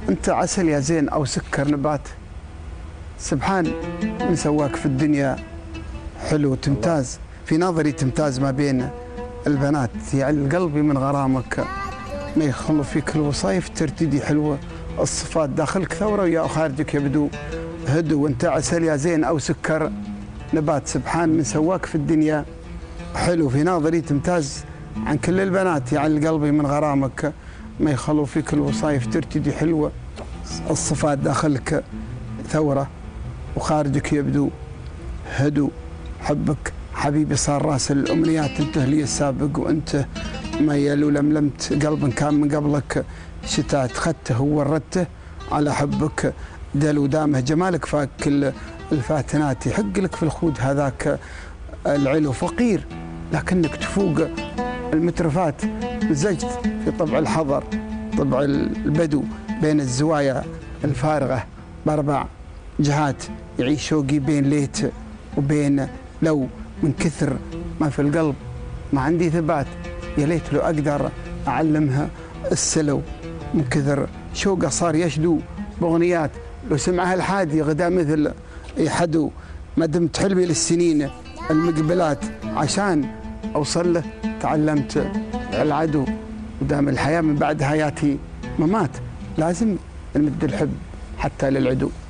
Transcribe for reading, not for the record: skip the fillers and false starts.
انت عسل يا زين او سكر نبات، سبحان من سواك في الدنيا حلو تمتاز، في نظري تمتاز ما بين البنات، يعل قلبي من غرامك، ما يخلو فيك الوصايف ترتدي حلوه، الصفات داخلك ثوره ويا خارجك يبدو هدو. وانت عسل يا زين او سكر نبات، سبحان من سواك في الدنيا حلو، في نظري تمتاز عن كل البنات، يعل قلبي من غرامك، ما يخلو فيك الوصايف ترتدي حلوه، الصفات داخلك ثوره وخارجك يبدو هدو. حبك حبيبي صار راس الامنيات، انت لي السابق وانت ميل ولملمت قلب كان من قبلك شتات، خدته ووردته على حبك دل ودامه، جمالك فاك كل الفاتنات، يحق لك في الخود هذاك العلو، فقير لكنك تفوق المترفات، مزجت في طبع الحضر طبع البدو، بين الزوايا الفارغه باربع جهات، يعيش شوقي بين ليت وبين لو، من كثر ما في القلب ما عندي ثبات، يا ليت لو اقدر اعلمها السلو، من كثر شوقه صار يشدو باغنيات، لو سمعها الحادي غدا مثل يحدو، ما دمت حلمي للسنين المقبلات، عشان اوصل له تعلمت العدو، ودام الحياه من بعد حياتي ممات، لازم نمد الحب حتى للعدو.